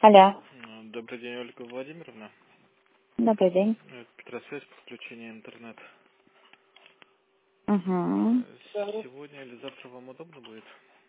Алло, Добрый день, Ольга Владимировна. добрый день. Это Петросвязь, подключение интернет. Угу. Сегодня или завтра вам удобно будет?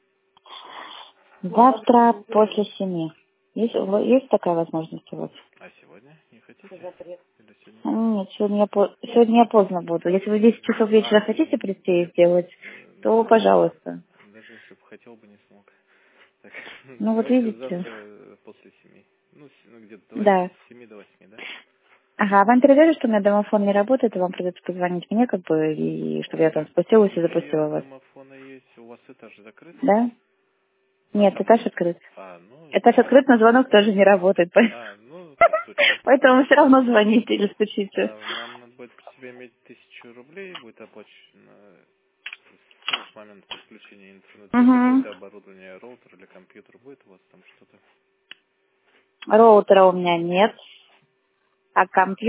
Завтра после 7. Есть такая возможность у вас? А сегодня не хотите? Или сегодня поздно? Нет, сегодня я поздно буду. Если вы в 10 часов вечера хотите прийти и сделать, то пожалуйста. Даже если бы хотел бы, не смог. Так, Ну вот давайте видите. завтра после 7. Где-то Да. с 7 до 8, да? Ага, вам передали, что у меня домофон не работает, и вам придется позвонить мне, и чтобы я там спустилась и запустила вас. Домофона есть. У вас этаж закрыт? Да? Нет, этаж открыт. Этаж Тогда... открыт, но звонок тоже не работает. Точно. Поэтому вы все равно звоните или стучите. Вам надо будет при себе иметь 1000 рублей, будет оплачено с момента подключения интернета. Угу. Какое-то оборудование, роутер или компьютер будет у вас там что-то? Роутера у меня нет. А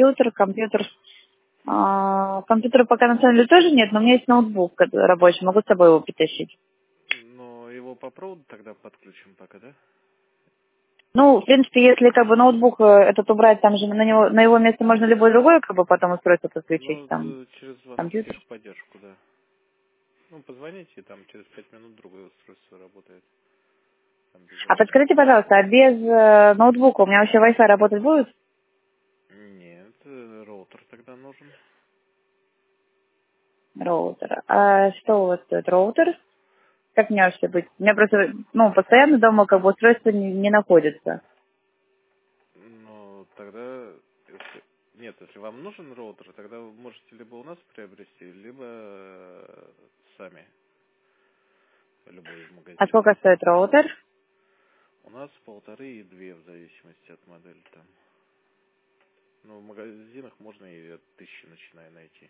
компьютера пока на самом деле тоже нет, но у меня есть ноутбук рабочий, могу с собой его притащить. Но его по проводу тогда подключим пока, да? Ну, в принципе, если ноутбук этот убрать, там же на его место можно любое другое потом устройство подключить, там Через звонок в компьютер. техподдержку, да. Позвоните, там через 5 минут другое устройство работает. Там без А вопросов. подскажите, пожалуйста, а без ноутбука у меня вообще Wi-Fi работать будет? Нет, роутер тогда нужен. Роутер. А что у вас стоит роутер? Как мне вообще быть? У меня просто, постоянно дома устройство не находится. Тогда, если вам нужен роутер, тогда вы можете либо у нас приобрести, либо сами, любой из А магазинов. сколько стоит роутер? У нас 1500 и 2 в зависимости от модели там. В магазинах можно и от 1000 начиная найти.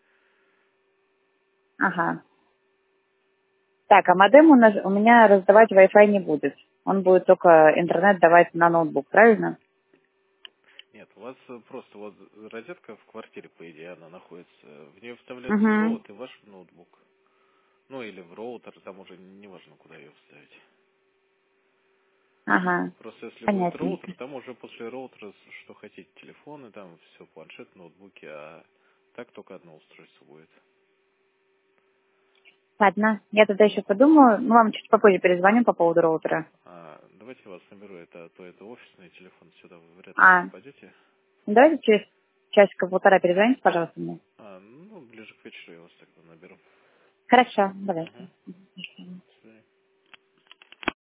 Ага. Так, а модем у меня раздавать Wi-Fi не будет. Он будет только интернет давать на ноутбук, правильно? Нет, у вас просто розетка в квартире, по идее, она находится. В нее вставляется Угу. провод и ваш ноутбук. Или в роутер, там уже не важно, куда ее вставить. Ага. Просто если будет Понятненько. роутер, там уже после роутера что хотите, телефоны, там все, планшет, ноутбуки, а так только одно устройство будет. Ладно, я тогда еще подумаю. Вам чуть попозже перезвоню по поводу роутера. Давайте я вас наберу, это офисный телефон, сюда вы вряд ли А, попадете. давайте через часика-полтора перезвоните, пожалуйста, мне. Ближе к вечеру я вас тогда наберу. Хорошо, давайте. Мгм.